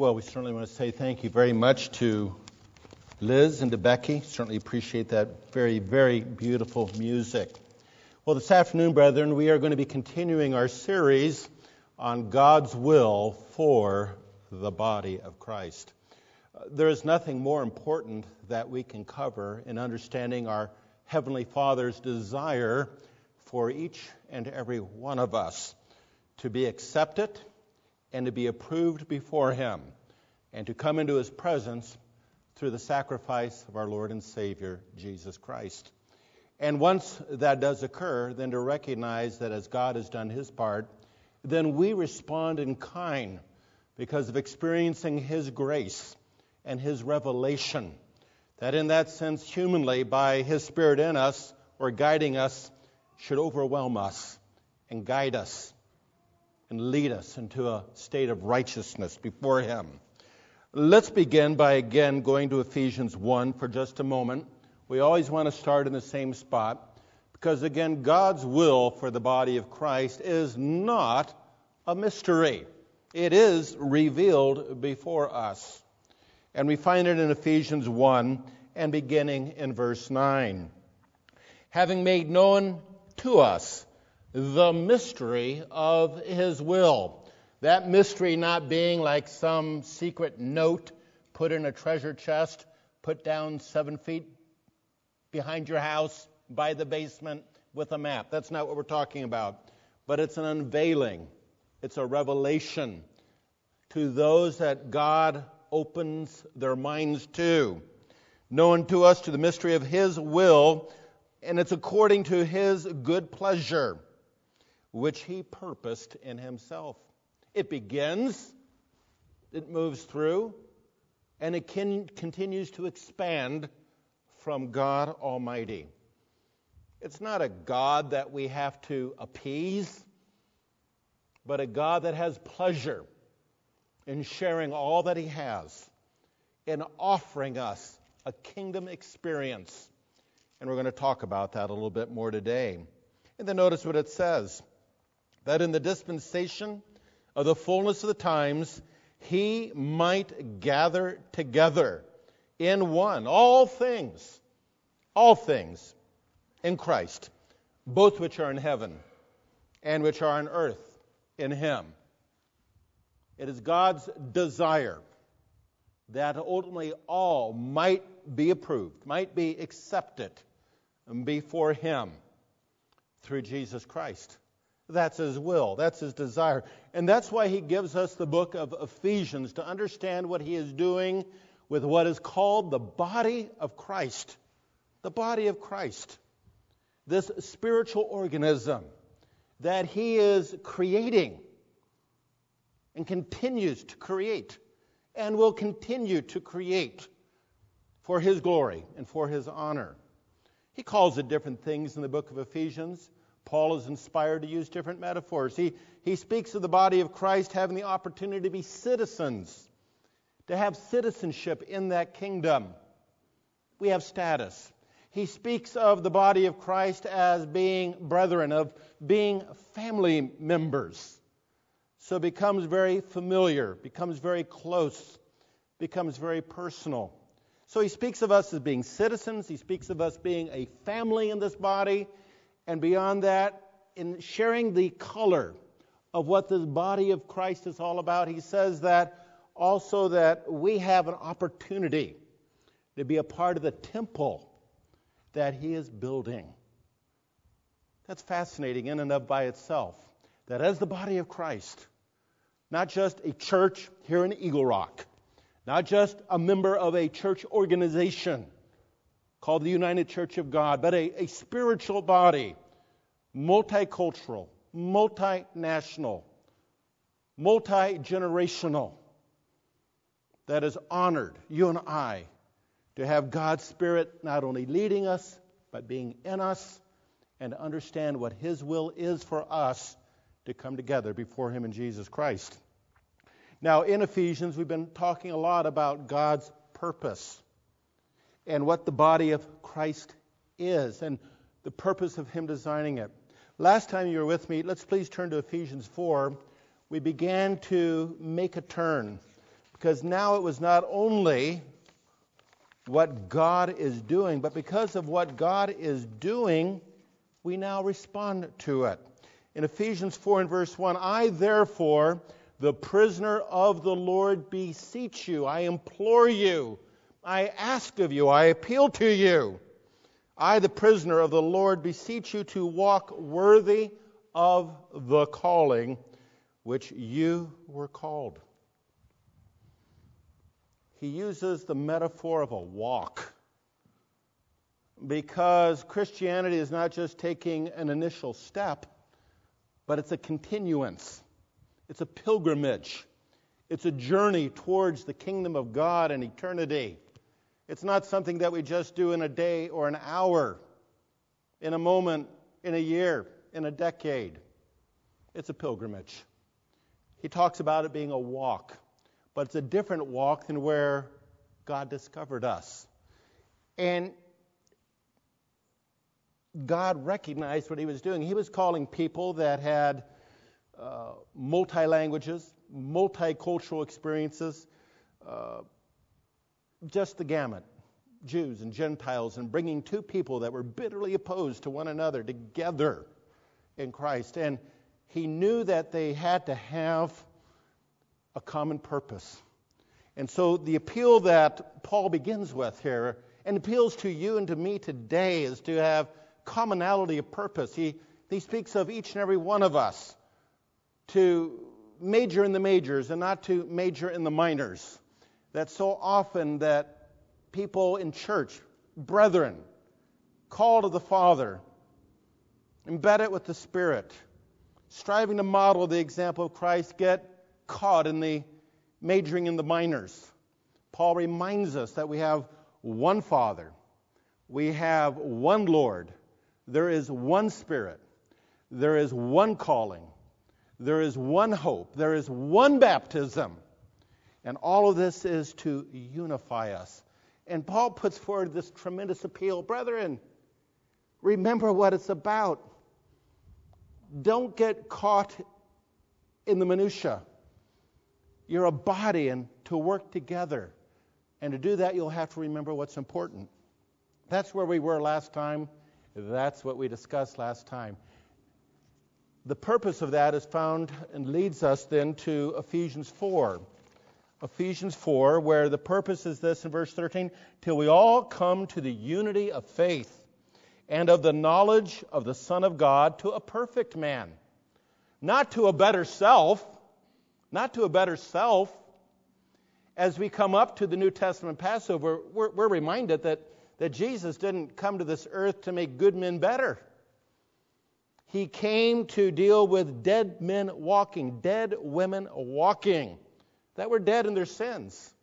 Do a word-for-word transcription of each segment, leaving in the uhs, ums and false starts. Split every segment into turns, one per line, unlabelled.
Well, we certainly want to say thank you very much to Liz and to Becky. Certainly appreciate that very, very beautiful music. Well, this afternoon, brethren, we are going to be continuing our series on God's will for the body of Christ. Uh, there is nothing more important that we can cover in understanding our Heavenly Father's desire for each and every one of us to be accepted and to be approved before Him, and to come into His presence through the sacrifice of our Lord and Savior, Jesus Christ. And once that does occur, then to recognize that as God has done His part, then we respond in kind because of experiencing His grace and His revelation, that in that sense, humanly, by His Spirit in us, or guiding us, should overwhelm us and guide us and lead us into a state of righteousness before Him. Let's begin by again going to Ephesians one for just a moment. We always want to start in the same spot because, again, God's will for the body of Christ is not a mystery. It is revealed before us. And we find it in Ephesians one and beginning in verse nine. Having made known to us the mystery of His will. That mystery not being like some secret note put in a treasure chest, put down seven feet behind your house by the basement with a map. That's not what we're talking about. But it's an unveiling. It's a revelation to those that God opens their minds to. Known to us to the mystery of His will, and it's according to His good pleasure, which He purposed in Himself. It begins, it moves through, and it can, continues to expand from God Almighty. It's not a God that we have to appease, but a God that has pleasure in sharing all that He has, in offering us a kingdom experience. And we're going to talk about that a little bit more today. And then notice what it says, that in the dispensation of the fullness of the times, He might gather together in one all things, all things in Christ, both which are in heaven and which are on earth in Him. It is God's desire that ultimately all might be approved, might be accepted before Him through Jesus Christ. That's His will. That's His desire. And that's why He gives us the book of Ephesians, to understand what He is doing with what is called the body of Christ. The body of Christ. This spiritual organism that He is creating and continues to create and will continue to create for His glory and for His honor. He calls it different things in the book of Ephesians. Paul is inspired to use different metaphors. He, he speaks of the body of Christ having the opportunity to be citizens, to have citizenship in that kingdom. We have status. He speaks of the body of Christ as being brethren, of being family members. So it becomes very familiar, becomes very close, becomes very personal. So he speaks of us as being citizens. He speaks of us being a family in this body. And beyond that, in sharing the color of what this body of Christ is all about, he says that also that we have an opportunity to be a part of the temple that He is building. That's fascinating in and of by itself. That as the body of Christ, not just a church here in Eagle Rock, not just a member of a church organization called the United Church of God, but a, a spiritual body, multicultural, multinational, multi-generational, that is honored, you and I, to have God's Spirit not only leading us, but being in us, and to understand what His will is for us to come together before Him in Jesus Christ. Now, in Ephesians, we've been talking a lot about God's purpose and what the body of Christ is and the purpose of Him designing it. Last time you were with me, let's please turn to Ephesians four. We began to make a turn Because now it was not only what God is doing, but because of what God is doing, we now respond to it. In Ephesians four and verse one, I therefore, the prisoner of the Lord, beseech you, I implore you, I ask of you, I appeal to you, I, the prisoner of the Lord, beseech you to walk worthy of the calling which you were called. He uses the metaphor of a walk, because Christianity is not just taking an initial step, but it's a continuance. It's a pilgrimage. It's a journey towards the kingdom of God and eternity. It's not something that we just do in a day or an hour, in a moment, in a year, in a decade. It's a pilgrimage. He talks about it being a walk, but it's a different walk than where God discovered us. And God recognized what he was doing. He was calling people that had uh, multi-languages, multicultural experiences, uh, just the gamut, Jews and Gentiles, and bringing two people that were bitterly opposed to one another together in Christ. And he knew that they had to have a common purpose. And so the appeal that Paul begins with here, and appeals to you and to me today, is to have commonality of purpose. He, he speaks of each and every one of us to major in the majors and not to major in the minors. That so often that people in church, brethren, called of the Father, embedded with the Spirit, striving to model the example of Christ, get caught in the majoring in the minors. Paul reminds us that we have one Father, we have one Lord, there is one Spirit, there is one calling, there is one hope, there is one baptism, and all of this is to unify us. And Paul puts forward this tremendous appeal. Brethren, remember what it's about. Don't get caught in the minutia. You're a body, and to work together. And to do that, you'll have to remember what's important. That's where we were last time. That's what we discussed last time. The purpose of that is found and leads us then to Ephesians four. Ephesians four, where the purpose is this in verse thirteen, till we all come to the unity of faith and of the knowledge of the Son of God, to a perfect man. Not to a better self, not to a better self. As we come up to the New Testament Passover, we're, we're reminded that, that Jesus didn't come to this earth to make good men better. He came to deal with dead men walking, dead women walking, that were dead in their sins,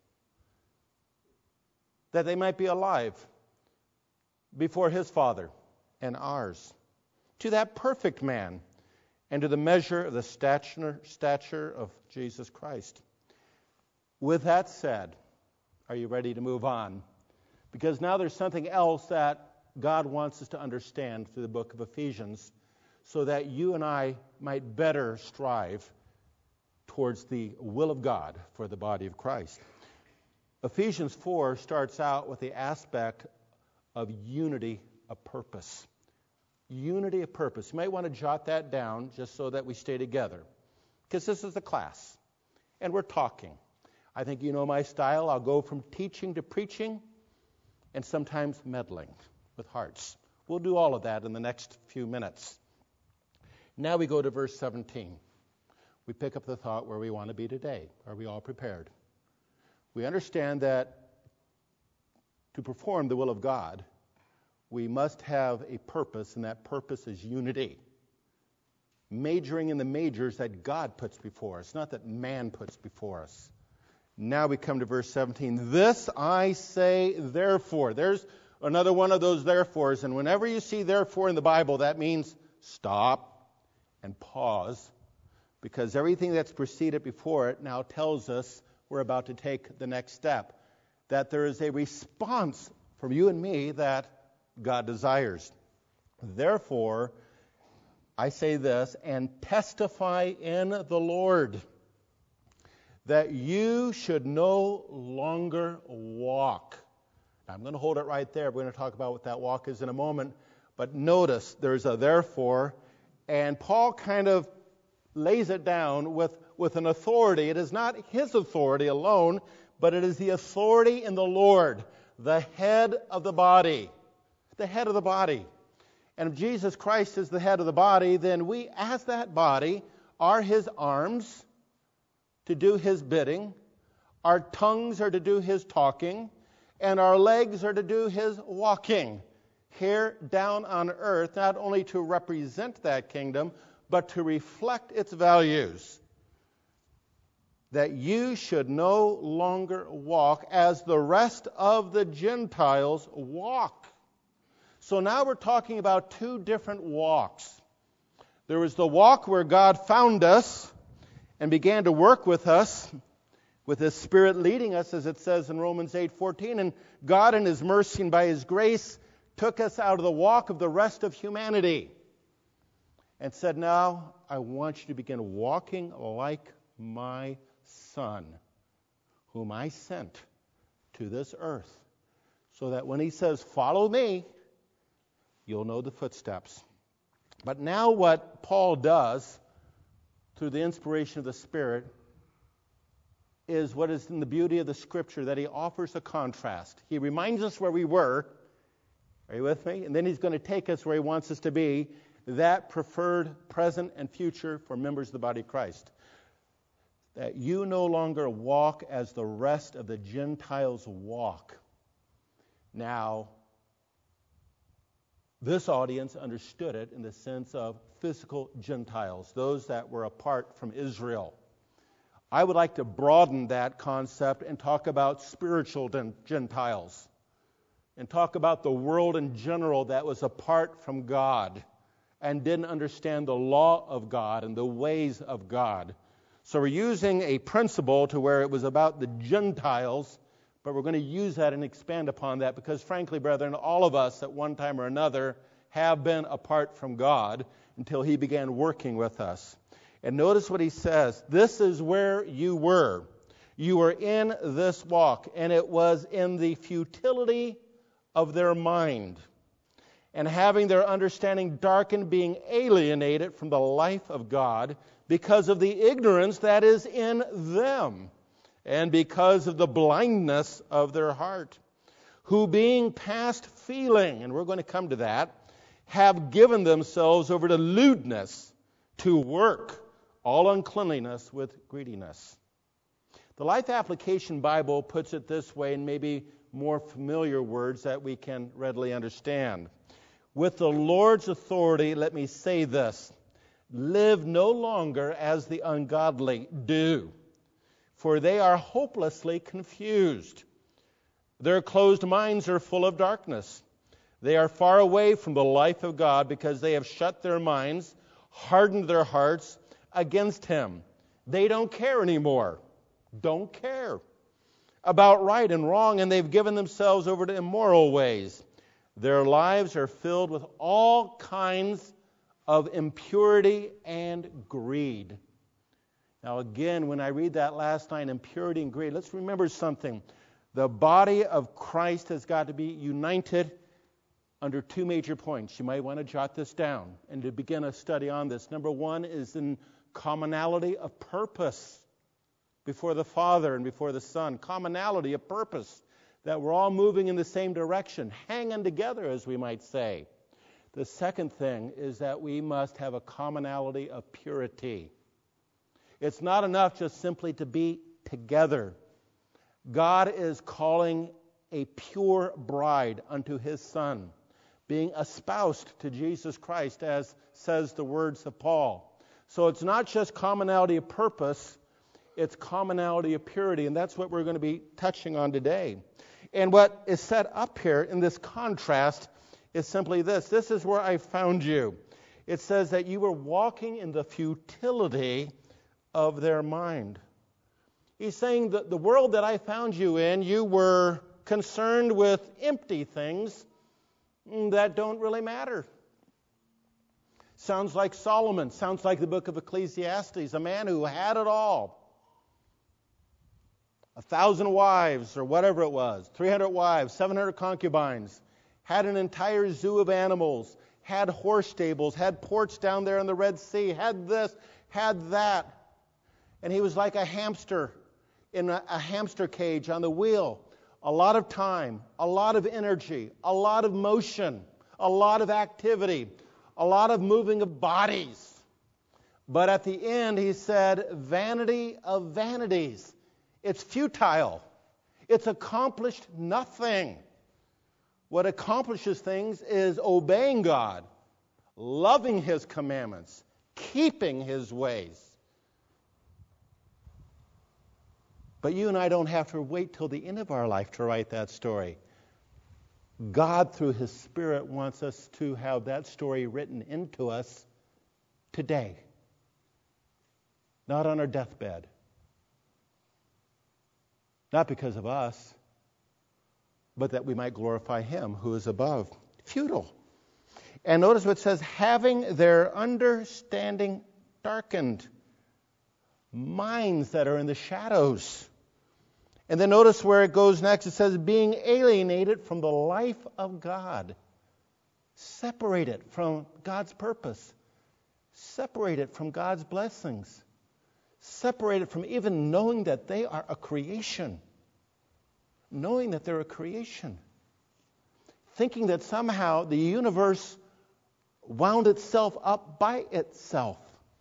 that they might be alive before his Father and ours. To that perfect man, and to the measure of the stature, stature of Jesus Christ. With that said, are you ready to move on? Because now there's something else that God wants us to understand through the book of Ephesians, so that you and I might better strive towards the will of God for the body of Christ. Ephesians four starts out with the aspect of unity of purpose. Unity of purpose. You might want to jot that down just so that we stay together, because this is a class, and we're talking. I think you know my style. I'll go from teaching to preaching, and sometimes meddling with hearts. We'll do all of that in the next few minutes. Now we go to verse seventeen. We pick up the thought where we want to be today. Are we all prepared? We understand that to perform the will of God, we must have a purpose, and that purpose is unity. Majoring in the majors that God puts before us, not that man puts before us. Now we come to verse seventeen. This I say therefore. There's another one of those therefores. And whenever you see therefore in the Bible, that means stop and pause, because everything that's preceded before it now tells us we're about to take the next step. That there is a response from you and me that God desires. Therefore, I say this, and testify in the Lord, that you should no longer walk. Now, I'm going to hold it right there. We're going to talk about what that walk is in a moment. But notice there's a therefore, and Paul kind of lays it down with, with an authority. It is not his authority alone, but it is the authority in the Lord, the head of the body. The head of the body. And if Jesus Christ is the head of the body, then we as that body are his arms to do his bidding, our tongues are to do his talking, and our legs are to do his walking here down on earth, not only to represent that kingdom, but to reflect its values. That you should no longer walk as the rest of the Gentiles walk. So now we're talking about two different walks. There was the walk where God found us and began to work with us, with his Spirit leading us, as it says in Romans eight fourteen. And God in his mercy and by his grace took us out of the walk of the rest of humanity and said, now I want you to begin walking like my Son, whom I sent to this earth, so that when he says, follow me, you'll know the footsteps. But now what Paul does, through the inspiration of the Spirit, is what is in the beauty of the Scripture, that he offers a contrast. He reminds us where we were. Are you with me? And then he's going to take us where he wants us to be, that preferred present and future for members of the body of Christ. That you no longer walk as the rest of the Gentiles walk. Now, this audience understood it in the sense of physical Gentiles, those that were apart from Israel. I would like to broaden that concept and talk about spiritual Gentiles and talk about the world in general that was apart from God and didn't understand the law of God and the ways of God. So we're using a principle to where it was about the Gentiles, but we're going to use that and expand upon that because, frankly, brethren, all of us at one time or another have been apart from God until he began working with us. And notice what he says. This is where you were. You were in this walk, and it was in the futility of their mind, and having their understanding darkened, being alienated from the life of God because of the ignorance that is in them, and because of the blindness of their heart, who being past feeling, and we're going to come to that, have given themselves over to lewdness, to work all uncleanliness with greediness. The Life Application Bible puts it this way in maybe more familiar words that we can readily understand. With the Lord's authority, let me say this: live no longer as the ungodly do, for they are hopelessly confused. Their closed minds are full of darkness. They are far away from the life of God because they have shut their minds, hardened their hearts against him. They don't care anymore. Don't care about right and wrong, and they've given themselves over to immoral ways. Their lives are filled with all kinds of impurity and greed. Now again, when I read that last line, impurity and greed, let's remember something. The body of Christ has got to be united under two major points. You might want to jot this down and to begin a study on this. Number one is in commonality of purpose before the Father and before the Son. Commonality of purpose, that we're all moving in the same direction, hanging together, as we might say. The second thing is that we must have a commonality of purity. It's not enough just simply to be together. God is calling a pure bride unto his Son, being espoused to Jesus Christ, as says the words of Paul. So it's not just commonality of purpose, it's commonality of purity, and that's what we're going to be touching on today. And what is set up here in this contrast is simply this. This is where I found you. It says that you were walking in the futility of their mind. He's saying that the world that I found you in, you were concerned with empty things that don't really matter. Sounds like Solomon. Sounds like the book of Ecclesiastes, a man who had it all. a thousand wives or whatever it was, three hundred wives, seven hundred concubines, had an entire zoo of animals, had horse stables, had ports down there in the Red Sea, had this, had that. And he was like a hamster in a, a hamster cage on the wheel. A lot of time, a lot of energy, a lot of motion, a lot of activity, a lot of moving of bodies. But at the end, he said, vanity of vanities. It's futile. It's accomplished nothing. What accomplishes things is obeying God, loving His commandments, keeping His ways. But you and I don't have to wait till the end of our life to write that story. God, through His Spirit, wants us to have that story written into us today. Not on our deathbed. Not because of us, but that we might glorify Him who is above. Futile. And notice what it says, having their understanding darkened. Minds that are in the shadows. And then notice where it goes next. It says, being alienated from the life of God. Separated from God's purpose. Separated from God's blessings. Separated from even knowing that they are a creation. Knowing that they're a creation. Thinking that somehow the universe wound itself up by itself.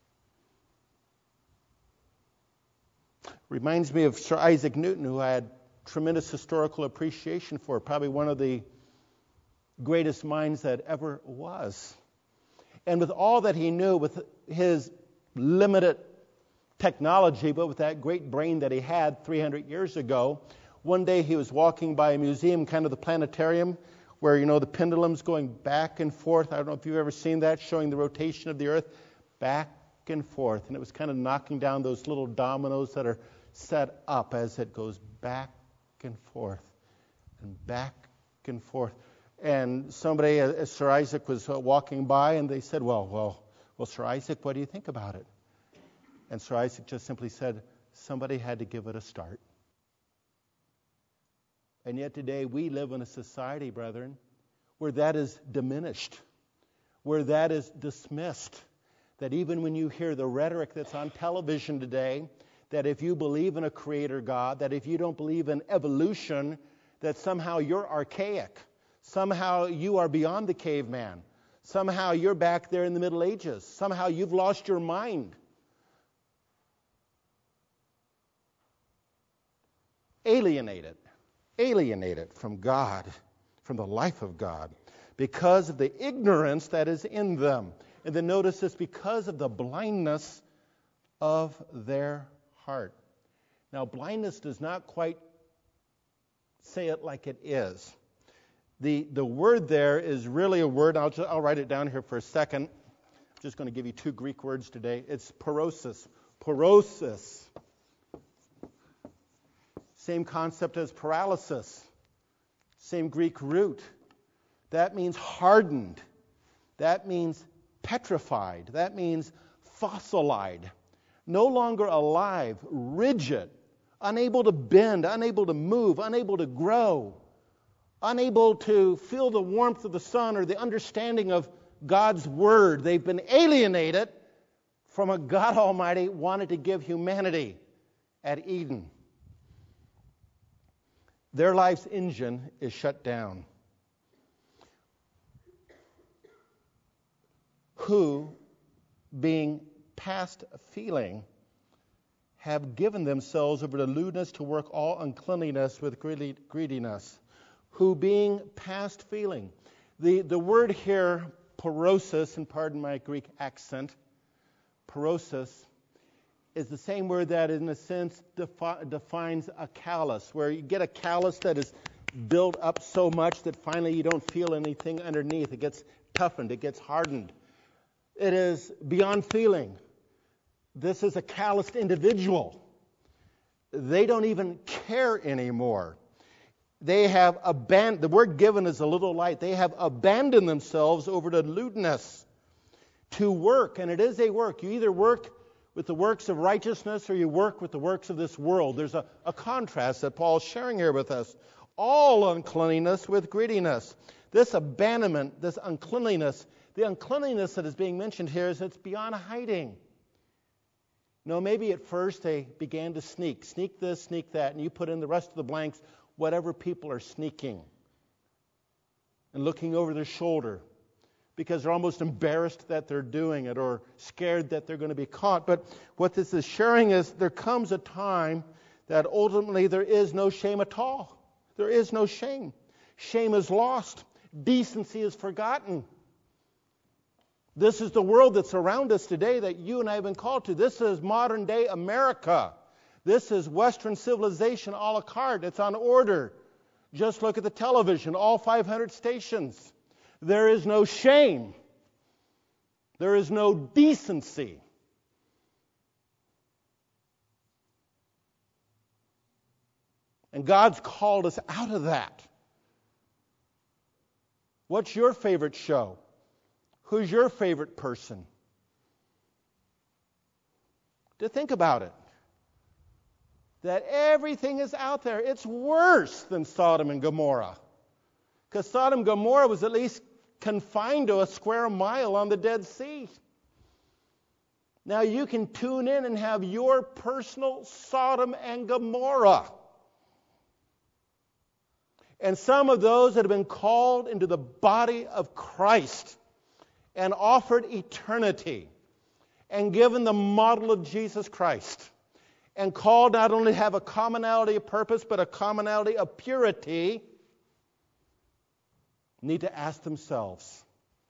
Reminds me of Sir Isaac Newton, who I had tremendous historical appreciation for. Probably one of the greatest minds that ever was. And with all that he knew, with his limited technology, but with that great brain that he had three hundred years ago, one day he was walking by a museum, kind of the planetarium, where, you know, the pendulum's going back and forth. I don't know if you've ever seen that, showing the rotation of the earth back and forth. And it was kind of knocking down those little dominoes that are set up as it goes back and forth and back and forth. And somebody, as Sir Isaac was walking by, and they said, well, well, well, Sir Isaac, what do you think about it? And Sir Isaac just simply said, somebody had to give it a start. And yet today we live in a society, brethren, where that is diminished, where that is dismissed. That even when you hear the rhetoric that's on television today, that if you believe in a creator God, that if you don't believe in evolution, that somehow you're archaic. Somehow you are beyond the caveman. Somehow you're back there in the Middle Ages. Somehow you've lost your mind. Alienated. Alienated from God, from the life of God, because of the ignorance that is in them. And then notice this, because of the blindness of their heart. Now, blindness does not quite say it like it is. The, the word there is really a word, I'll, just, I'll write it down here for a second. I'm just going to give you two Greek words today. It's porosis. Porosis. Same concept as paralysis. Same Greek root. That means hardened. That means petrified. That means fossilized. No longer alive, rigid, unable to bend, unable to move, unable to grow, unable to feel the warmth of the sun or the understanding of God's word. They've been alienated from what God Almighty wanted to give humanity at Eden. Their life's engine is shut down. Who, being past feeling, have given themselves over to lewdness to work all uncleanliness with greediness. Who, being past feeling. The, the word here, porosis, and pardon my Greek accent, porosis, is the same word that in a sense defi- defines a callus, where you get a callus that is built up so much that finally you don't feel anything underneath. It gets toughened, it gets hardened. It is beyond feeling. This is a calloused individual. They don't even care anymore. They have abandoned, the word given is a little light, they have abandoned themselves over to lewdness, to work, and it is a work. You either work with the works of righteousness or you work with the works of this world. There's a, a contrast that Paul's sharing here with us. All uncleanliness with greediness. This abandonment, this uncleanliness, the uncleanliness that is being mentioned here is it's beyond hiding. No, maybe at first they began to sneak. Sneak this, sneak that, and you put in the rest of the blanks, whatever people are sneaking. And looking over their shoulder because they're almost embarrassed that they're doing it or scared that they're going to be caught. But what this is sharing is there comes a time that ultimately there is no shame at all. There is no shame. Shame is lost. Decency is forgotten. This is the world that's around us today that you and I have been called to. This is modern day America. This is Western civilization a la carte. It's on order. Just look at the television, all five hundred stations. There is no shame. There is no decency. And God's called us out of that. What's your favorite show? Who's your favorite person? To think about it. That everything is out there. It's worse than Sodom and Gomorrah. Because Sodom and Gomorrah was at least confined to a square mile on the Dead Sea. Now you can tune in and have your personal Sodom and Gomorrah. And some of those that have been called into the body of Christ and offered eternity and given the model of Jesus Christ and called not only to have a commonality of purpose but a commonality of purity need to ask themselves,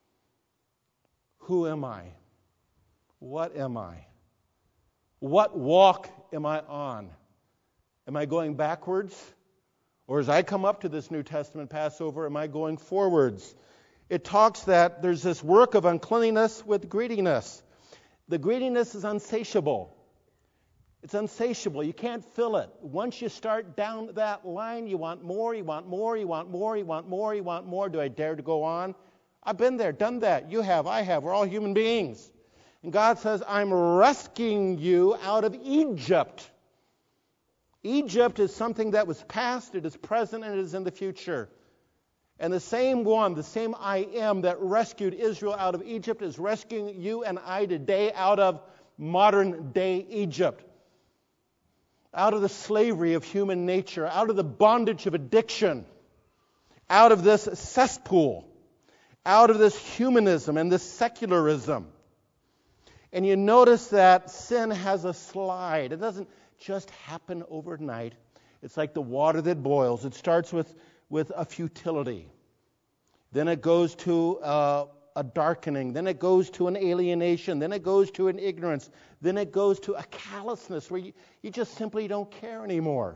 who am I? What am I? What walk am I on? Am I going backwards? Or as I come up to this New Testament Passover, am I going forwards? It talks that there's this work of uncleanliness with greediness. The greediness is unsatiable. It's unsatiable. You can't fill it. Once you start down that line, you want more, you want more, you want more, you want more, you want more. Do I dare to go on? I've been there, done that. You have, I have. We're all human beings. And God says, I'm rescuing you out of Egypt. Egypt is something that was past, it is present, and it is in the future. And the same one, the same I am that rescued Israel out of Egypt is rescuing you and I today out of modern day Egypt. Out of the slavery of human nature, out of the bondage of addiction, out of this cesspool, out of this humanism and this secularism. And you notice that sin has a slide. It doesn't just happen overnight. It's like the water that boils. It starts with, with a futility. Then it goes to uh, a darkening. Then it goes to an alienation. Then it goes to an ignorance. Then it goes to a callousness where you, you just simply don't care anymore.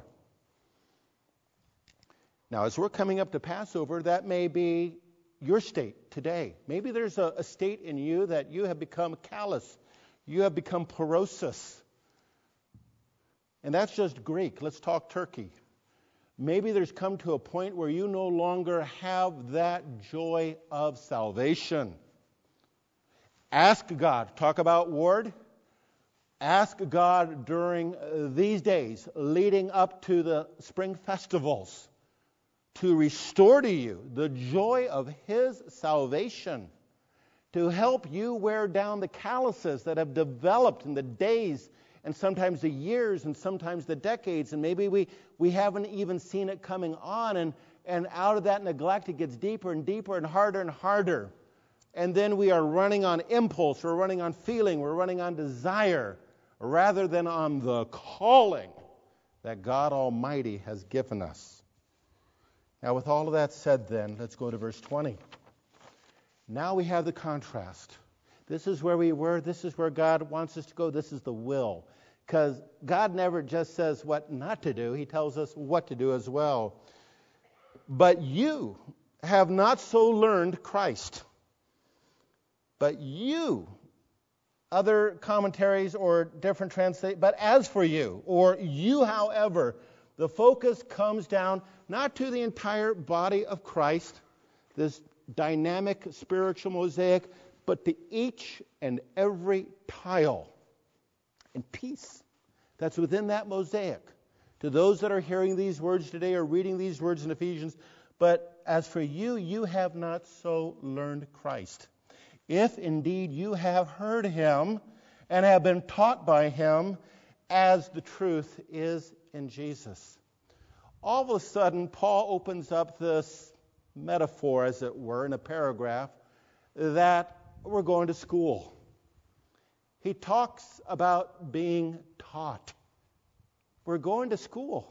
Now, as we're coming up to Passover, that may be your state today. Maybe there's a, a state in you that you have become callous. You have become porosis. And that's just Greek. Let's talk Turkey. Maybe there's come to a point where you no longer have that joy of salvation. Ask God. Talk about Ward. Ask God during these days leading up to the spring festivals to restore to you the joy of His salvation, to help you wear down the calluses that have developed in the days and sometimes the years and sometimes the decades, and maybe we, we haven't even seen it coming on, and, and out of that neglect it gets deeper and deeper and harder and harder. And then we are running on impulse, we're running on feeling, we're running on desire, rather than on the calling that God Almighty has given us. Now with all of that said then, let's go to verse twenty. Now we have the contrast. This is where we were. This is where God wants us to go. This is the will. Because God never just says what not to do. He tells us what to do as well. But you have not so learned Christ. But you, other commentaries or different translations, but as for you, or you, however, the focus comes down not to the entire body of Christ, this dynamic spiritual mosaic, but to each and every tile and peace. That's within that mosaic. To those that are hearing these words today or reading these words in Ephesians, but as for you, you have not so learned Christ. If indeed you have heard him and have been taught by him, as the truth is in Jesus. All of a sudden, Paul opens up this metaphor, as it were, in a paragraph, that we're going to school. He talks about being taught. We're going to school.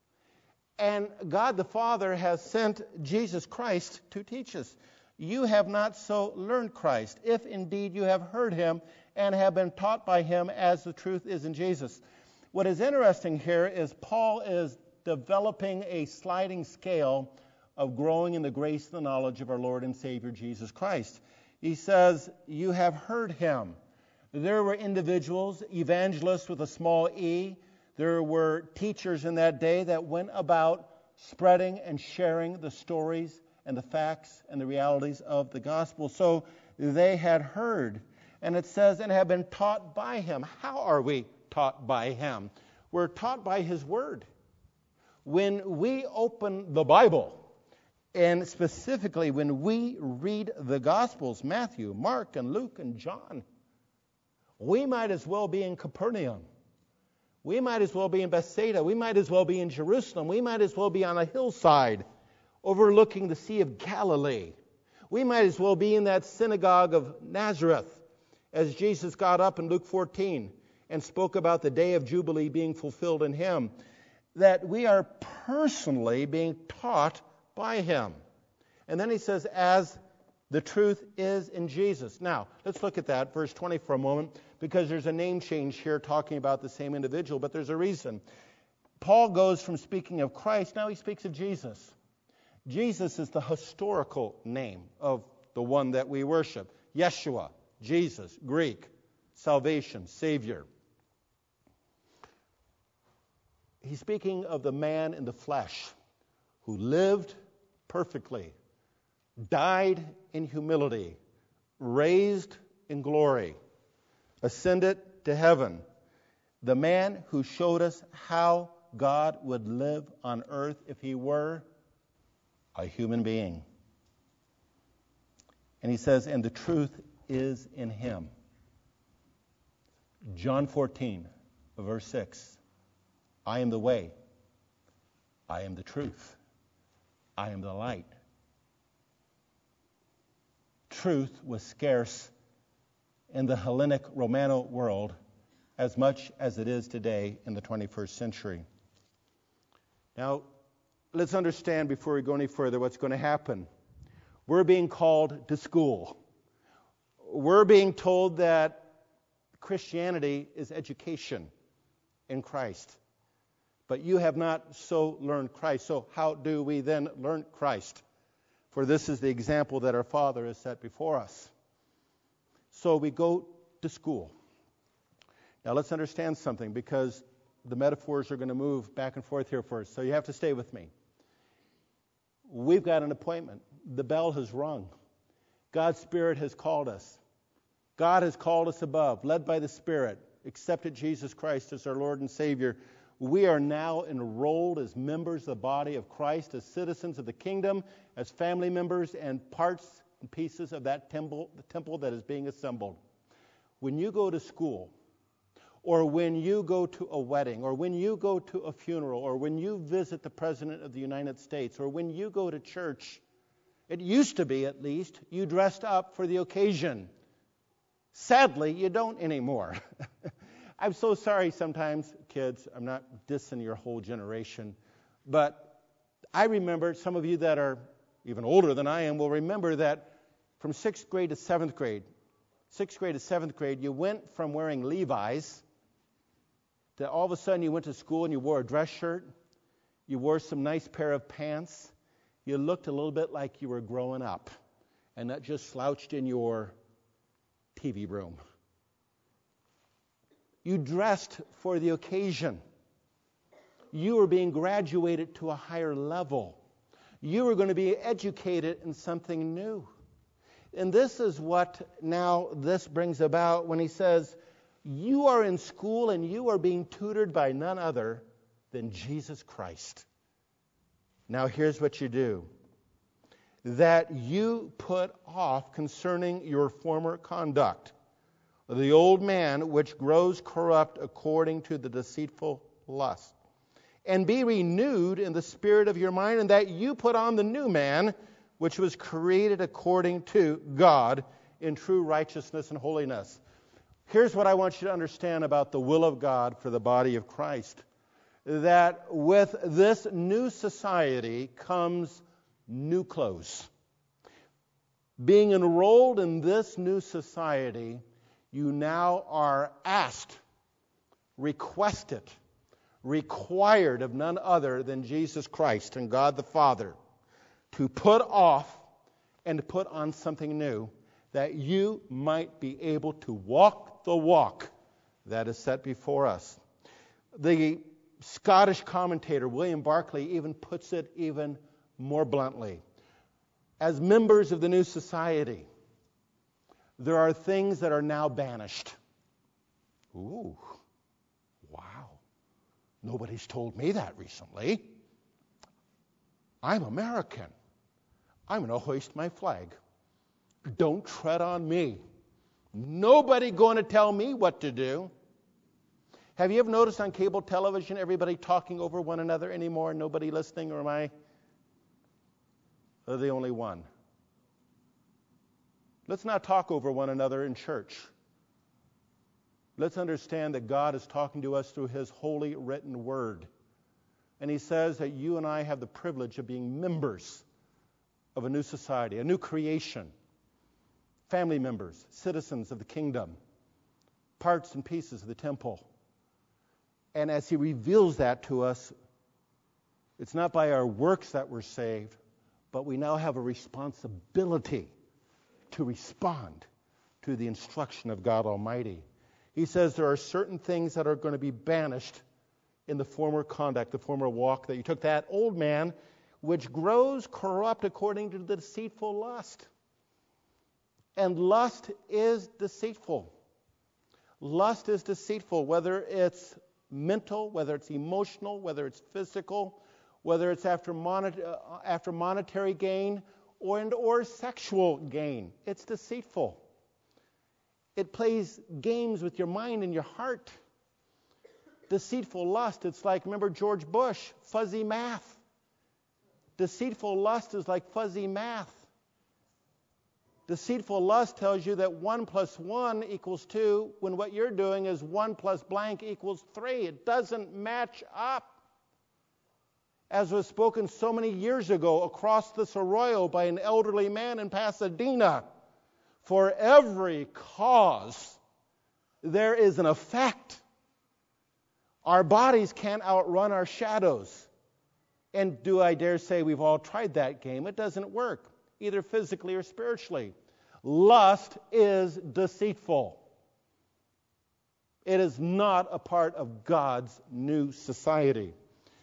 And God the Father has sent Jesus Christ to teach us. You have not so learned Christ, if indeed you have heard him and have been taught by him, as the truth is in Jesus. What is interesting here is Paul is developing a sliding scale of growing in the grace and the knowledge of our Lord and Savior Jesus Christ. He says, you have heard him. There were individuals, evangelists with a small e. There were teachers in that day that went about spreading and sharing the stories and the facts and the realities of the gospel. So they had heard. And it says, and have been taught by him. How are we taught by him? We're taught by his word. When we open the Bible, and specifically when we read the Gospels, Matthew, Mark, and Luke, and John, we might as well be in Capernaum. We might as well be in Bethsaida. We might as well be in Jerusalem. We might as well be on a hillside overlooking the Sea of Galilee. We might as well be in that synagogue of Nazareth as Jesus got up in Luke fourteen and spoke about the day of Jubilee being fulfilled in him. That we are personally being taught by him. And then he says, as the truth is in Jesus. Now, let's look at that, verse twenty for a moment, because there's a name change here talking about the same individual, but there's a reason. Paul goes from speaking of Christ, now he speaks of Jesus. Jesus is the historical name of the one that we worship. Yeshua, Jesus, Greek, salvation, Savior. He's speaking of the man in the flesh who lived perfectly, died in humility, raised in glory, ascended to heaven. The man who showed us how God would live on earth if he were a human being. And he says, and the truth is in him. John fourteen, verse six. I am the way. I am the truth. I am the light. Truth was scarce in the Hellenic Romano world as much as it is today in the twenty-first century. Now, let's understand before we go any further what's going to happen. We're being called to school. We're being told that Christianity is education in Christ. But you have not so learned Christ. So how do we then learn Christ? For this is the example that our Father has set before us. So we go to school. Now let's understand something, because the metaphors are going to move back and forth here first. So you have to stay with me. We've got an appointment. The bell has rung. God's Spirit has called us. God has called us above, led by the Spirit, accepted Jesus Christ as our Lord and Savior. We are now enrolled as members of the body of Christ, as citizens of the kingdom, as family members and parts and pieces of that temple, the temple that is being assembled. When you go to school, or when you go to a wedding, or when you go to a funeral, or when you visit the President of the United States, or when you go to church, it used to be, at least, you dressed up for the occasion. Sadly, you don't anymore. I'm so sorry sometimes, kids, I'm not dissing your whole generation, but I remember, some of you that are even older than I am will remember that from sixth grade to seventh grade, sixth grade to seventh grade, you went from wearing Levi's to all of a sudden you went to school and you wore a dress shirt, you wore some nice pair of pants, you looked a little bit like you were growing up and not just slouched in your T V room. You dressed for the occasion. You were being graduated to a higher level. You were going to be educated in something new. And this is what now this brings about when he says, You are in school and you are being tutored by none other than Jesus Christ. Now here's what you do. That you put off concerning your former conduct, the old man which grows corrupt according to the deceitful lust, and be renewed in the spirit of your mind, and that you put on the new man which was created according to God in true righteousness and holiness. Here's what I want you to understand about the will of God for the body of Christ. That with this new society comes new clothes. Being enrolled in this new society, you now are asked, requested, required of none other than Jesus Christ and God the Father to put off and to put on something new, that you might be able to walk the walk that is set before us. The Scottish commentator William Barclay even puts it even more bluntly. As members of the new society, there are things that are now banished. Ooh, wow. Nobody's told me that recently. I'm American. I'm going to hoist my flag. Don't tread on me. Nobody going to tell me what to do. Have you ever noticed on cable television everybody talking over one another anymore? Nobody listening, or am I the only one? Let's not talk over one another in church. Let's understand that God is talking to us through His holy written word. And He says that you and I have the privilege of being members of a new society, a new creation. Family members, citizens of the kingdom, parts and pieces of the temple. And as He reveals that to us, it's not by our works that we're saved, but we now have a responsibility to respond to the instruction of God Almighty. He says there are certain things that are going to be banished in the former conduct, the former walk that you took. That old man, which grows corrupt according to the deceitful lust. And lust is deceitful. Lust is deceitful, whether it's mental, whether it's emotional, whether it's physical, whether it's after, monet- uh, after monetary gain or, and, or sexual gain. It's deceitful. It plays games with your mind and your heart. Deceitful lust, it's like, remember George Bush, fuzzy math. Deceitful lust is like fuzzy math. Deceitful lust tells you that one plus one equals two, when what you're doing is one plus blank equals three. It doesn't match up. As was spoken so many years ago across this arroyo by an elderly man in Pasadena, for every cause there is an effect. Our bodies can't outrun our shadows. And do I dare say we've all tried that game? It doesn't work, either physically or spiritually. Lust is deceitful. It is not a part of God's new society.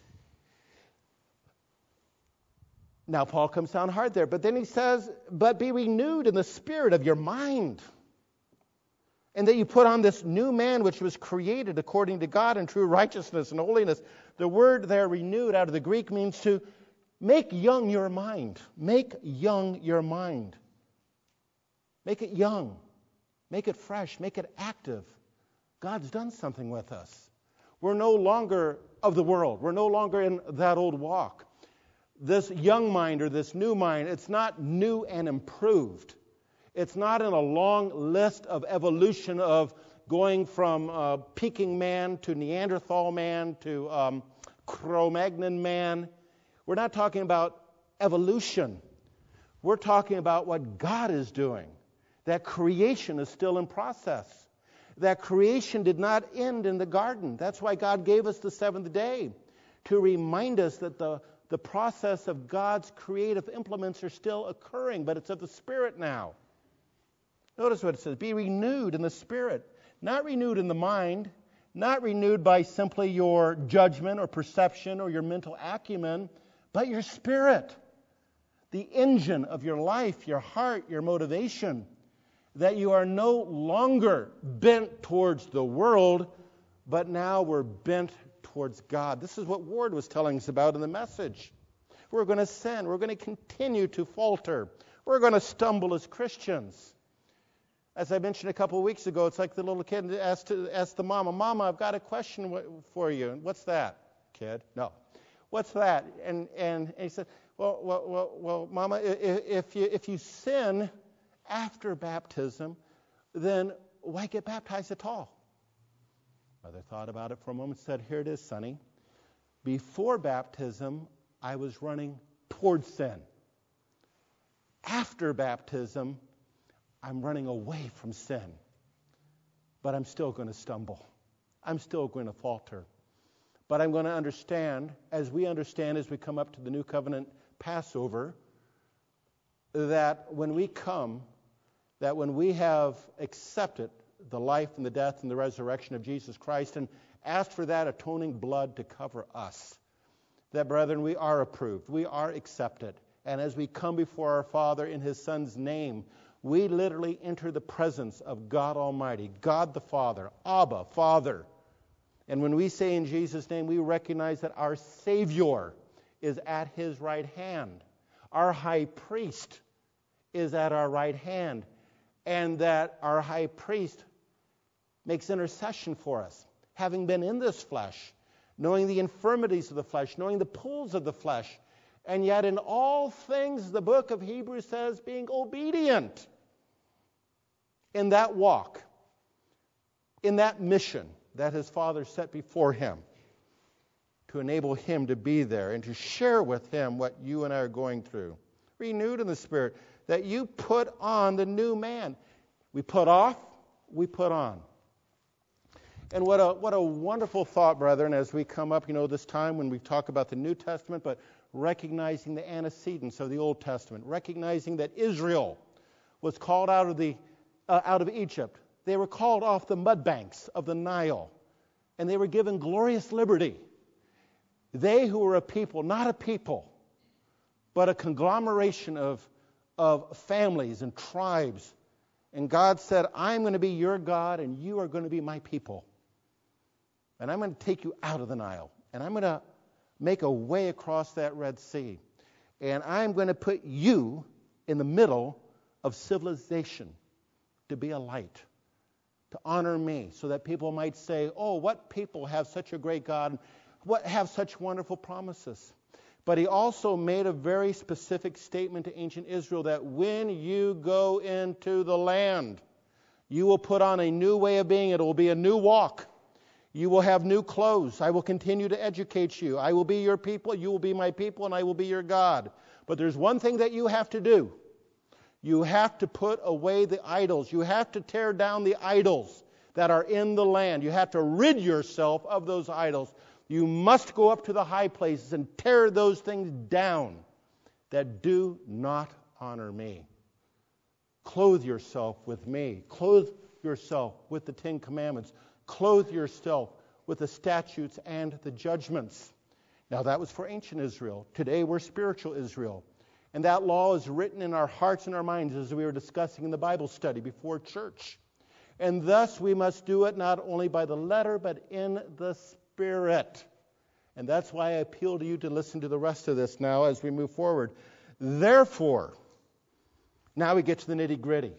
Now, Paul comes down hard there, but then he says, but be renewed in the spirit of your mind, and that you put on this new man which was created according to God in true righteousness and holiness. The word there, renewed, out of the Greek, means to make young your mind. Make young your mind. Make it young. Make it fresh. Make it active. God's done something with us. We're no longer of the world. We're no longer in that old walk. This young mind or this new mind, it's not new and improved. It's not in a long list of evolution of going from uh, Peking man to Neanderthal man to um, Cro-Magnon man. We're not talking about evolution. We're talking about what God is doing. That creation is still in process. That creation did not end in the garden. That's why God gave us the seventh day, to remind us that the, the process of God's creative implements are still occurring, but it's of the Spirit now. Notice what it says, be renewed in the Spirit. Not renewed in the mind, not renewed by simply your judgment or perception or your mental acumen, but your spirit, the engine of your life, your heart, your motivation. that you are no longer bent towards the world, but now we're bent towards God. This is what Ward was telling us about in the message. We're going to sin. We're going to continue to falter. We're going to stumble as Christians. As I mentioned a couple of weeks ago, it's like the little kid asked, to, asked the mama, Mama, I've got a question for you. And what's that, kid? No. What's that? And, and, and he said, well, well, well, well Mama, if you, if you sin after baptism, then why get baptized at all? Mother thought about it for a moment and said, here it is, Sonny. Before baptism, I was running towards sin. After baptism, I'm running away from sin. But I'm still going to stumble. I'm still going to falter. But I'm going to understand, as we understand as we come up to the New Covenant Passover, that when we come, that when we have accepted the life and the death and the resurrection of Jesus Christ and asked for that atoning blood to cover us, that, brethren, we are approved, we are accepted. And as we come before our Father in His Son's name, we literally enter the presence of God Almighty, God the Father, Abba, Father. And when we say in Jesus' name, we recognize that our Savior is at His right hand. Our high priest is at our right hand. And that our high priest makes intercession for us, having been in this flesh, knowing the infirmities of the flesh, knowing the pulls of the flesh, and yet in all things, the book of Hebrews says, being obedient in that walk, in that mission that his Father set before him, to enable him to be there and to share with him what you and I are going through. Renewed in the Spirit, that you put on the new man. We put off, we put on. And what a what a wonderful thought, brethren, as we come up, you know, this time when we talk about the New Testament, but recognizing the antecedents of the Old Testament, recognizing that Israel was called out of the uh, out of Egypt. They were called off the mud banks of the Nile, and they were given glorious liberty. They who were a people, not a people, but a conglomeration of, of families and tribes. And God said, I'm going to be your God, and you are going to be my people. And I'm going to take you out of the Nile, and I'm going to make a way across that Red Sea. And I'm going to put you in the middle of civilization to be a light, to honor me, so that people might say, oh, what people have such a great God, what have such wonderful promises. But he also made a very specific statement to ancient Israel that when you go into the land, you will put on a new way of being. It will be a new walk. You will have new clothes. I will continue to educate you. I will be your people. You will be my people, and I will be your God. But there's one thing that you have to do. You have to put away the idols. You have to tear down the idols that are in the land. You have to rid yourself of those idols. You must go up to the high places and tear those things down that do not honor me. Clothe yourself with me. Clothe yourself with the Ten Commandments. Clothe yourself with the statutes and the judgments. Now that was for ancient Israel. Today we're spiritual Israel. And that law is written in our hearts and our minds as we were discussing in the Bible study before church. And thus we must do it not only by the letter, but in the Spirit. And that's why I appeal to you to listen to the rest of this now as we move forward. Therefore, now we get to the nitty-gritty.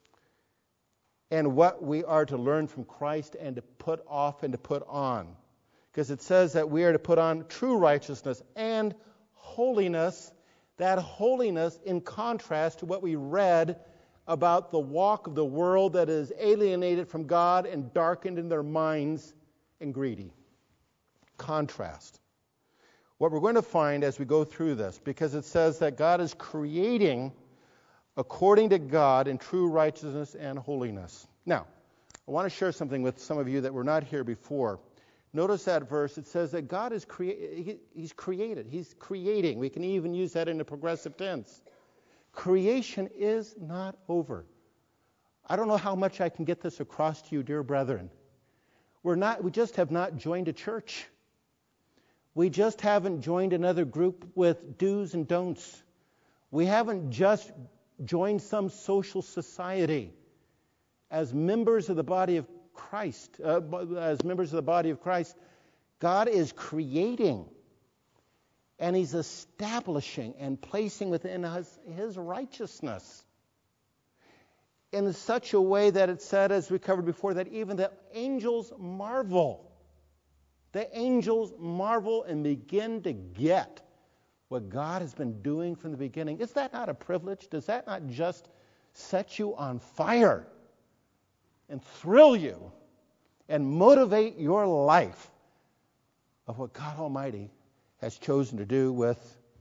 And what we are to learn from Christ and to put off and to put on. Because it says that we are to put on true righteousness and holiness. That holiness in contrast to what we read about the walk of the world that is alienated from God and darkened in their minds and greedy. Contrast. What we're going to find as we go through this, because it says that God is creating according to God in true righteousness and holiness. Now, I want to share something with some of you that were not here before. Notice that verse. It says that God is crea- He's created. He's creating. We can even use that in the progressive tense. Creation is not over. I don't know how much I can get this across to you, dear brethren. We're not. We just have not joined a church. We just haven't joined another group with do's and don'ts. We haven't just joined some social society. as members of the body of Christ, uh, as members of the body of Christ, God is creating and He's establishing and placing within us His righteousness in such a way that it said, as we covered before, that even the angels marvel. The angels marvel and begin to get what God has been doing from the beginning. Is that not a privilege? Does that not just set you on fire and thrill you and motivate your life of what God Almighty has chosen to do with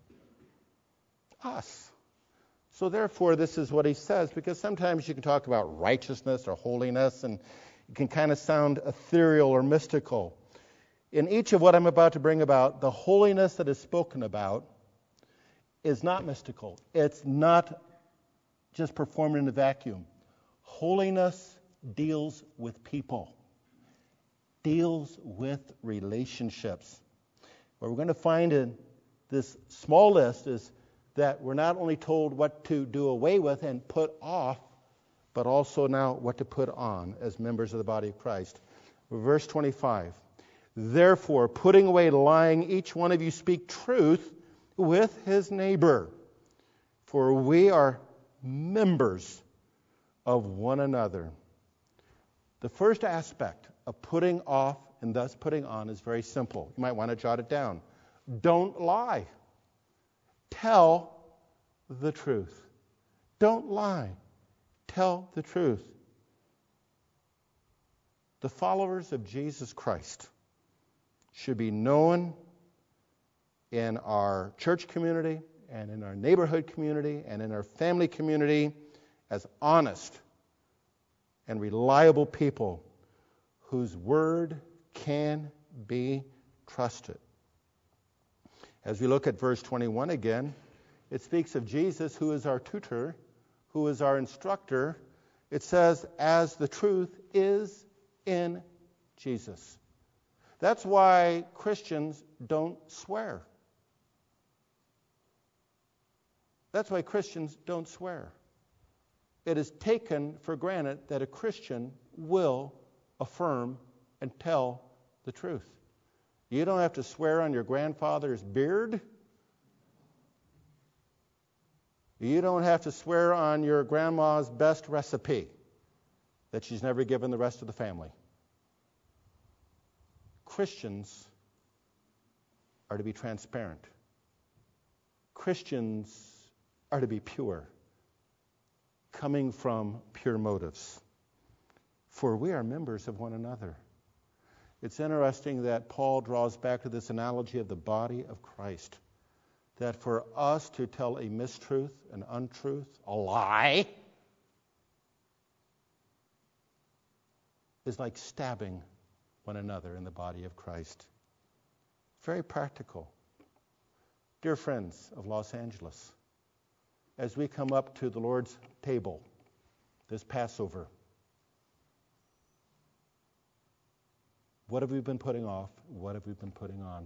us? So therefore, this is what he says, because sometimes you can talk about righteousness or holiness, and it can kind of sound ethereal or mystical. In each of what I'm about to bring about, the holiness that is spoken about is not mystical. It's not just performed in a vacuum. Holiness deals with people, deals with relationships. What we're going to find in this small list is that we're not only told what to do away with and put off, but also now what to put on as members of the body of Christ. Verse twenty-five. Therefore, putting away lying, each one of you speak truth with his neighbor, for we are members of one another. The first aspect of putting off and thus putting on is very simple. You might want to jot it down. Don't lie. Tell the truth. Don't lie. Tell the truth. The followers of Jesus Christ should be known in our church community and in our neighborhood community and in our family community as honest and reliable people whose word can be trusted. As we look at verse twenty-one again, it speaks of Jesus, who is our tutor, who is our instructor. It says, as the truth is in Jesus. That's why Christians don't swear. That's why Christians don't swear. It is taken for granted that a Christian will affirm and tell the truth. You don't have to swear on your grandfather's beard. You don't have to swear on your grandma's best recipe that she's never given the rest of the family. Christians are to be transparent. Christians are to be pure, coming from pure motives. For we are members of one another. It's interesting that Paul draws back to this analogy of the body of Christ. That for us to tell a mistruth, an untruth, a lie, is like stabbing one another in the body of Christ. Very practical. Dear friends of Los Angeles, as we come up to the Lord's table this Passover, what have we been putting off? What have we been putting on?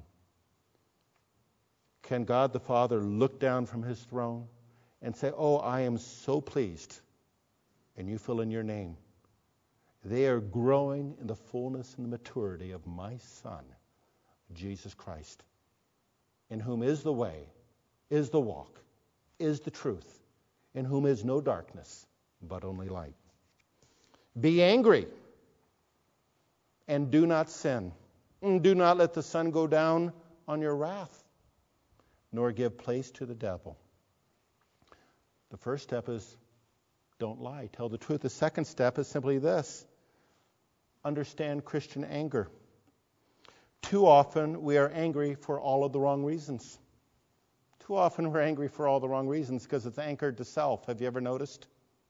Can God the Father look down from his throne and say, oh, I am so pleased, and you fill in your name. They are growing in the fullness and the maturity of my Son, Jesus Christ, in whom is the way, is the walk, is the truth, in whom is no darkness, but only light. Be angry and do not sin. And do not let the sun go down on your wrath, nor give place to the devil. The first step is don't lie, tell the truth. The second step is simply this: understand Christian anger. Too often we are angry for all of the wrong reasons. Too often we're angry for all the wrong reasons because it's anchored to self. Have you ever noticed?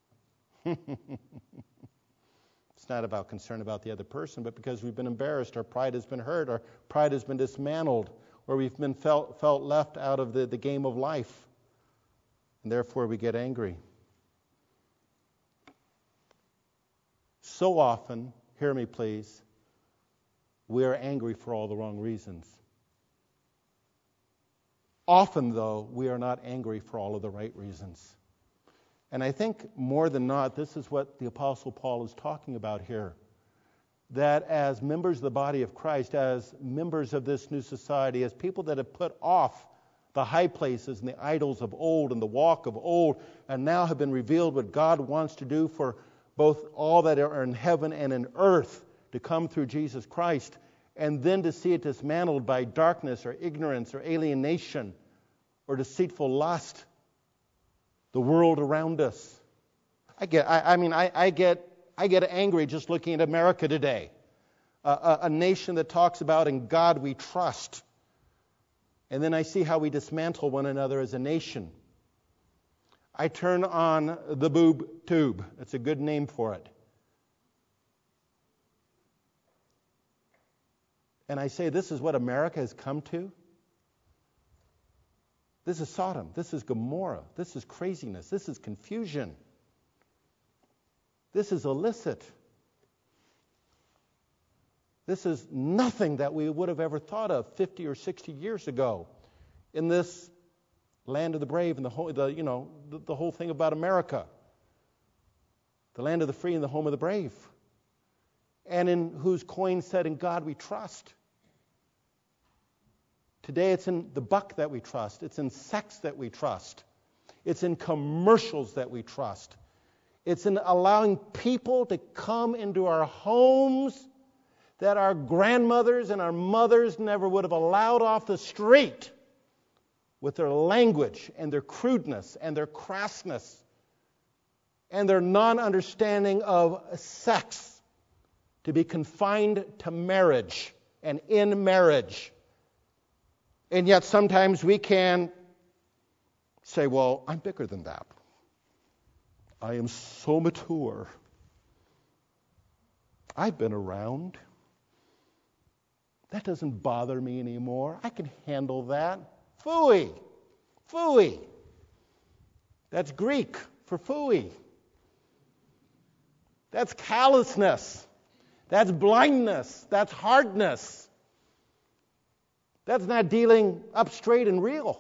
It's not about concern about the other person, but because we've been embarrassed, our pride has been hurt, our pride has been dismantled, or we've been felt, felt left out of the, the game of life. And therefore we get angry. So often, hear me please, we are angry for all the wrong reasons. Often, though, we are not angry for all of the right reasons. And I think more than not, this is what the Apostle Paul is talking about here. That as members of the body of Christ, as members of this new society, as people that have put off the high places and the idols of old and the walk of old, and now have been revealed what God wants to do for both all that are in heaven and in earth to come through Jesus Christ, and then to see it dismantled by darkness or ignorance or alienation or deceitful lust, the world around us. I get, I, I mean, I, I get, I get angry just looking at America today, a, a, a nation that talks about "in God we trust," and then I see how we dismantle one another as a nation. I turn on the boob tube. That's a good name for it. And I say, this is what America has come to? This is Sodom. This is Gomorrah. This is craziness. This is confusion. This is illicit. This is nothing that we would have ever thought of fifty or sixty years ago in this land of the brave and the whole, the, you know, the, the whole thing about America. The land of the free and the home of the brave. And in whose coin said, "In God we trust." Today it's in the buck that we trust. It's in sex that we trust. It's in commercials that we trust. It's in allowing people to come into our homes that our grandmothers and our mothers never would have allowed off the street, with their language and their crudeness and their crassness and their non-understanding of sex, to be confined to marriage and in marriage. And yet sometimes we can say, well, I'm bigger than that. I am so mature. I've been around. That doesn't bother me anymore. I can handle that. Phooey. Phooey. That's Greek for phooey. That's callousness. That's blindness. That's hardness. That's not dealing up straight and real.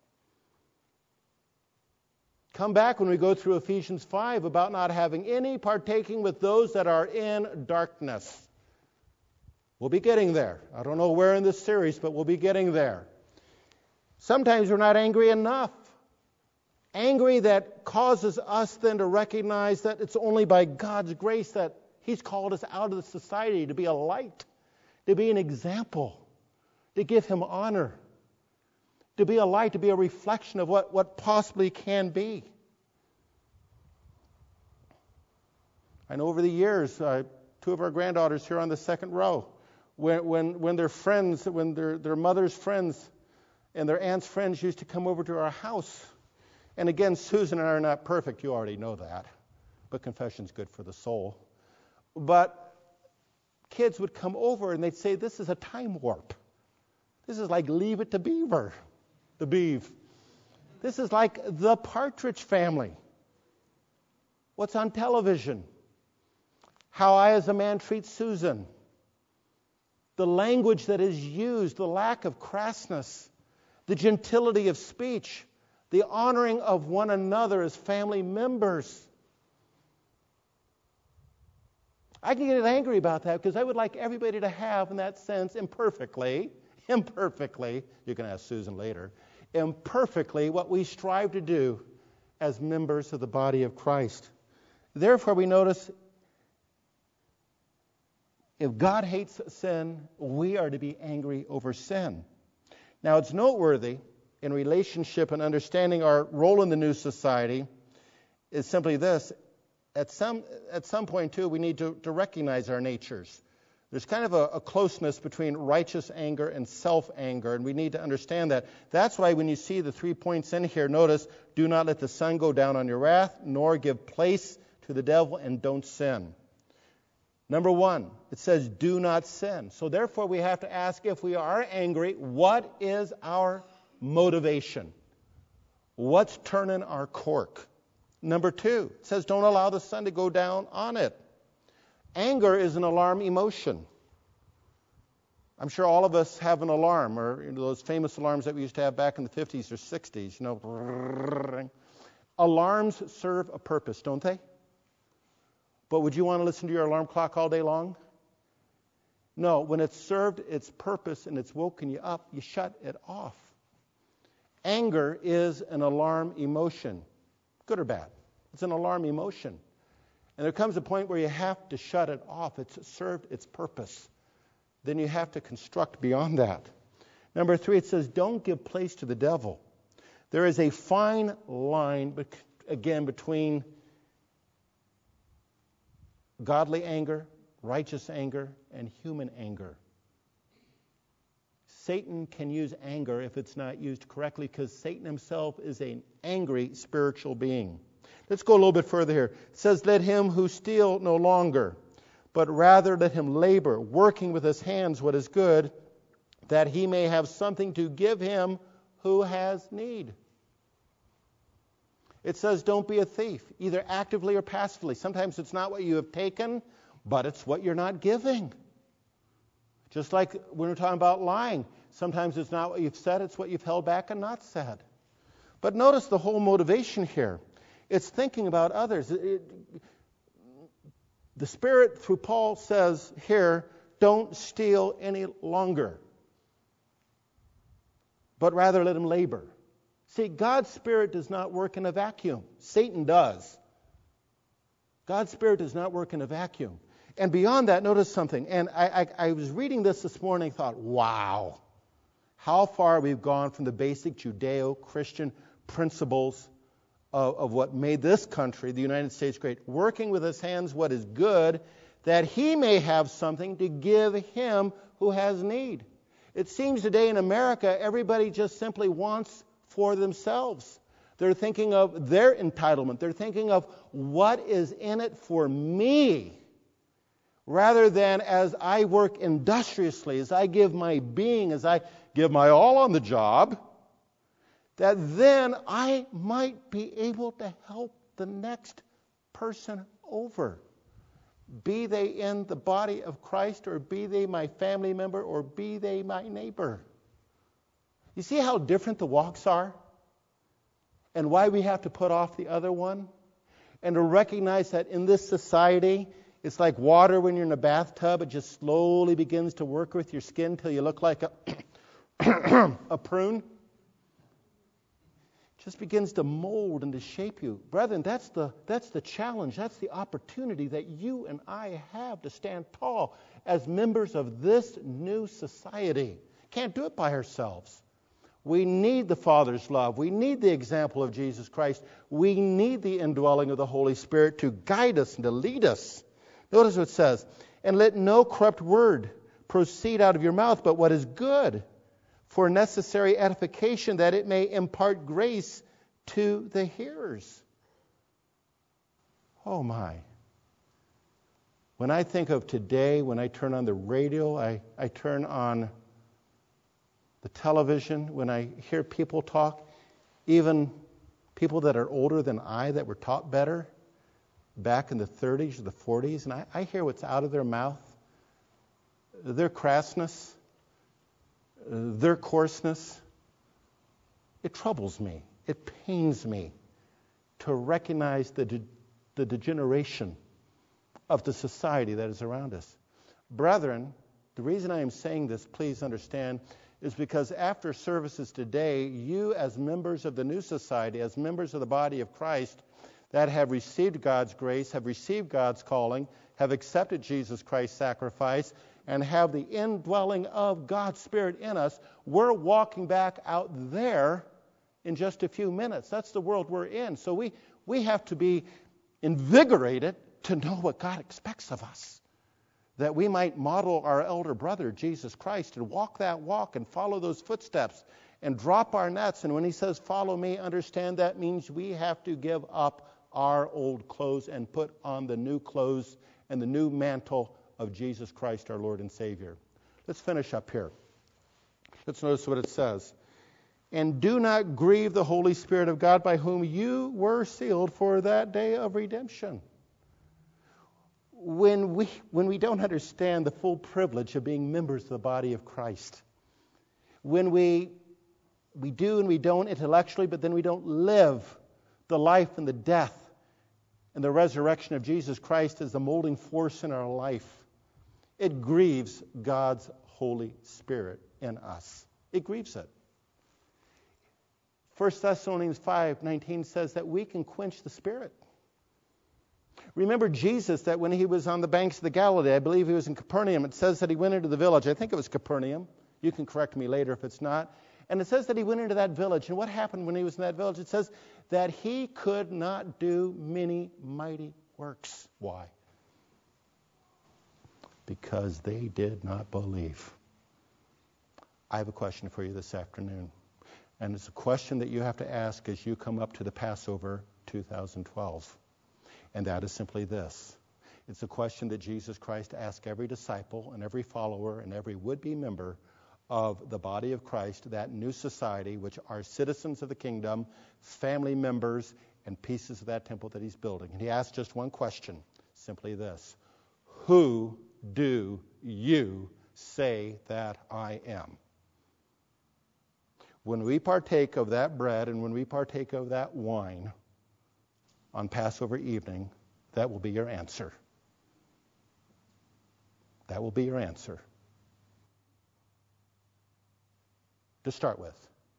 Come back when we go through Ephesians five about not having any partaking with those that are in darkness. We'll be getting there. I don't know where in this series, but we'll be getting there. Sometimes we're not angry enough. Angry that causes us then to recognize that it's only by God's grace that He's called us out of the society to be a light, to be an example, to give Him honor, to be a light, to be a reflection of what, what possibly can be. And over the years, uh, two of our granddaughters here on the second row, when when, when their friends, when their, their mother's friends and their aunt's friends used to come over to our house. And again, Susan and I are not perfect, you already know that. But confession's good for the soul. But kids would come over and they'd say, this is a time warp. This is like Leave It to Beaver, the Beav. This is like the Partridge Family. What's on television? How I as a man treat Susan. The language that is used, the lack of crassness, the gentility of speech, the honoring of one another as family members. I can get angry about that because I would like everybody to have, in that sense, imperfectly, imperfectly, you can ask Susan later, imperfectly what we strive to do as members of the body of Christ. Therefore, we notice if God hates sin, we are to be angry over sin. Now, it's noteworthy in relationship and understanding our role in the new society is simply this. At some at some point, too, we need to, to recognize our natures. There's kind of a, a closeness between righteous anger and self-anger, and we need to understand that. That's why when you see the three points in here, notice, do not let the sun go down on your wrath, nor give place to the devil, and don't sin. Number one, it says, do not sin. So therefore, we have to ask, if we are angry, what is our motivation? What's turning our cork? Number two, it says, don't allow the sun to go down on it. Anger is an alarm emotion. I'm sure all of us have an alarm, or you know, those famous alarms that we used to have back in the fifties or sixties, you know. Alarms serve a purpose, don't they? But would you want to listen to your alarm clock all day long? No, when it's served its purpose and it's woken you up, you shut it off. Anger is an alarm emotion, good or bad. It's an alarm emotion. And there comes a point where you have to shut it off. It's served its purpose. Then you have to construct beyond that. Number three, it says, don't give place to the devil. There is a fine line, again, between godly anger, righteous anger, and human anger. Satan can use anger if it's not used correctly, because Satan himself is an angry spiritual being. Let's go a little bit further here. It says, let him who steal no longer, but rather let him labor, working with his hands what is good, that he may have something to give him who has need. It says, don't be a thief, either actively or passively. Sometimes it's not what you have taken, but it's what you're not giving. Just like when we're talking about lying, sometimes it's not what you've said, it's what you've held back and not said. But notice the whole motivation here. It's thinking about others. It, it, the Spirit, through Paul, says here, don't steal any longer, but rather let him labor. See, God's Spirit does not work in a vacuum. Satan does. God's Spirit does not work in a vacuum. And beyond that, notice something. And I, I, I was reading this this morning and thought, wow, how far we've gone from the basic Judeo-Christian principles of, of what made this country, the United States, great. Working with his hands what is good, that he may have something to give him who has need. It seems today in America, everybody just simply wants for themselves. They're thinking of their entitlement. They're thinking of what is in it for me, rather than as I work industriously, as I give my being, as I give my all on the job, that then I might be able to help the next person over. Be they in the body of Christ, or be they my family member, or be they my neighbor. You see how different the walks are? And why we have to put off the other one? And to recognize that in this society, it's like water when you're in a bathtub. It just slowly begins to work with your skin until you look like a, a prune. It just begins to mold and to shape you. Brethren, that's the, that's the challenge. That's the opportunity that you and I have to stand tall as members of this new society. Can't do it by ourselves. We need the Father's love. We need the example of Jesus Christ. We need the indwelling of the Holy Spirit to guide us and to lead us. Notice what it says, and let no corrupt word proceed out of your mouth, but what is good for necessary edification, that it may impart grace to the hearers. Oh my. When I think of today, when I turn on the radio, I, I turn on the television, when I hear people talk, even people that are older than I that were taught better back in the thirties or the forties, and I, I hear what's out of their mouth, their crassness, uh, their coarseness. It troubles me. It pains me to recognize the, de- the degeneration of the society that is around us. Brethren, the reason I am saying this, please understand, is because after services today, you as members of the new society, as members of the body of Christ that have received God's grace, have received God's calling, have accepted Jesus Christ's sacrifice, and have the indwelling of God's Spirit in us, we're walking back out there in just a few minutes. That's the world we're in. So we, we have to be invigorated to know what God expects of us, that we might model our elder brother, Jesus Christ, and walk that walk and follow those footsteps and drop our nets. And when he says, follow me, understand that means we have to give up our old clothes and put on the new clothes and the new mantle of Jesus Christ, our Lord and Savior. Let's finish up here. Let's notice what it says. And do not grieve the Holy Spirit of God, by whom you were sealed for that day of redemption. When we, when we don't understand the full privilege of being members of the body of Christ, when we, we do and we don't intellectually, but then we don't live the life and the death and the resurrection of Jesus Christ as the molding force in our life, it grieves God's Holy Spirit in us. It grieves it. First Thessalonians five nineteen says that we can quench the Spirit. Remember Jesus, that when he was on the banks of the Galilee, I believe he was in Capernaum, it says that he went into the village. I think it was Capernaum. You can correct me later if it's not. And it says that he went into that village. And what happened when he was in that village? It says that he could not do many mighty works. Why? Because they did not believe. I have a question for you this afternoon. And it's a question that you have to ask as you come up to the Passover two thousand twelve. And that is simply this. It's a question that Jesus Christ asked every disciple and every follower and every would-be member of the body of Christ, that new society, which are citizens of the kingdom, family members, and pieces of that temple that he's building. And he asked just one question, simply this: who do you say that I am? When we partake of that bread and when we partake of that wine on Passover evening, that will be your answer. That will be your answer. To start with.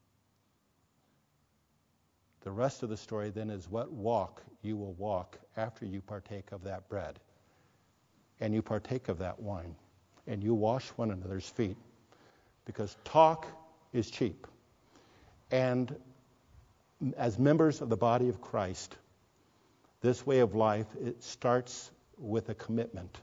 The rest of the story then is what walk you will walk after you partake of that bread and you partake of that wine and you wash one another's feet, because talk is cheap. And as members of the body of Christ, this way of life, it starts with a commitment.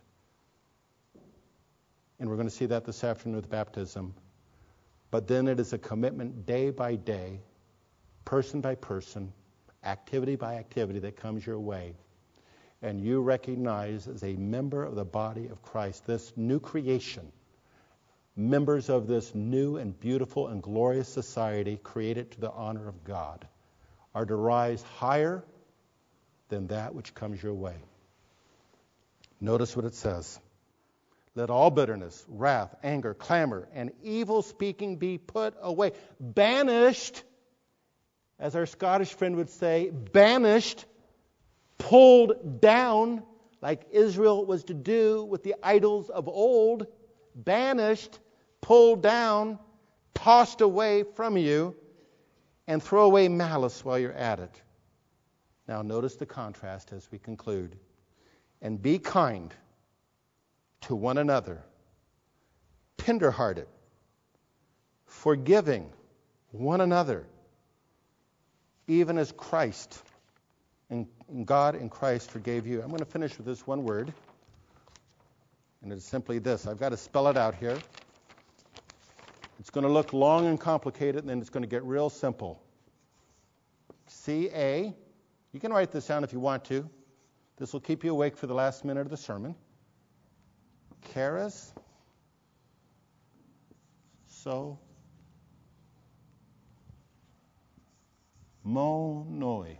And we're going to see that this afternoon with baptism. But then it is a commitment day by day, person by person, activity by activity that comes your way. And you recognize as a member of the body of Christ, this new creation, members of this new and beautiful and glorious society created to the honor of God, are to rise higher than that which comes your way. Notice what it says. Let all bitterness, wrath, anger, clamor, and evil speaking be put away. Banished, as our Scottish friend would say, banished, pulled down, like Israel was to do with the idols of old. Banished, pulled down, tossed away from you, and throw away malice while you're at it. Now notice the contrast as we conclude. And be kind to one another, tender-hearted, forgiving one another, even as Christ and God in Christ forgave you. I'm going to finish with this one word, and it's simply this. I've got to spell it out here. It's going to look long and complicated, and then it's going to get real simple. C A. You can write this down if you want to. This will keep you awake for the last minute of the sermon. Charis. So. Monoi.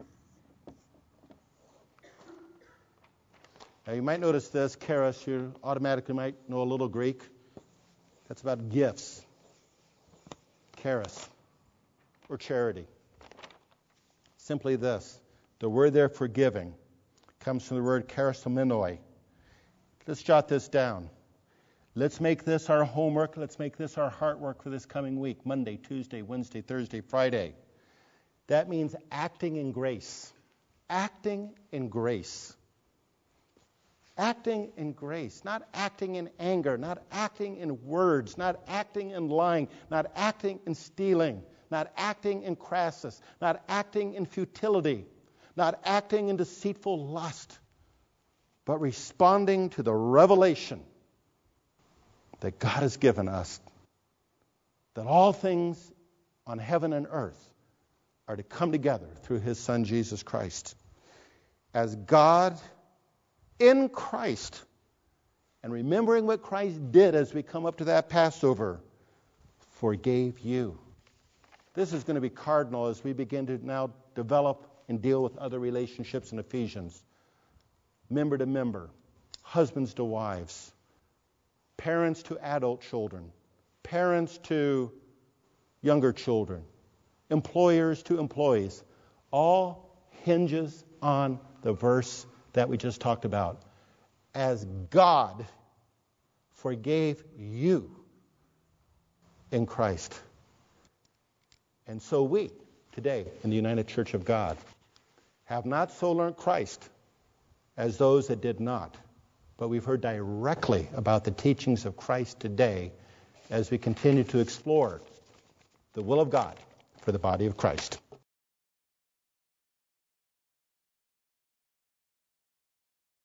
Now you might notice this, charis, you automatically might know a little Greek. That's about gifts. Charis, or charity. Simply this. The word there for giving comes from the word charisomenoi. Let's jot this down. Let's make this our homework. Let's make this our heart work for this coming week. Monday, Tuesday, Wednesday, Thursday, Friday. That means acting in grace. Acting in grace. Acting in grace. Not acting in anger. Not acting in words. Not acting in lying. Not acting in stealing. Not acting in crassness. Not acting in futility. Not acting in deceitful lust. But responding to the revelation that God has given us, that all things on heaven and earth are to come together through His Son, Jesus Christ. As God in Christ, and remembering what Christ did as we come up to that Passover, forgave you. This is going to be cardinal as we begin to now develop and deal with other relationships in Ephesians. Member to member, husbands to wives, parents to adult children, parents to younger children, employers to employees, all hinges on the verse that we just talked about. As God forgave you in Christ. And so we, today, in the United Church of God, have not so learned Christ as those that did not, but we've heard directly about the teachings of Christ today as we continue to explore the will of God for the body of Christ.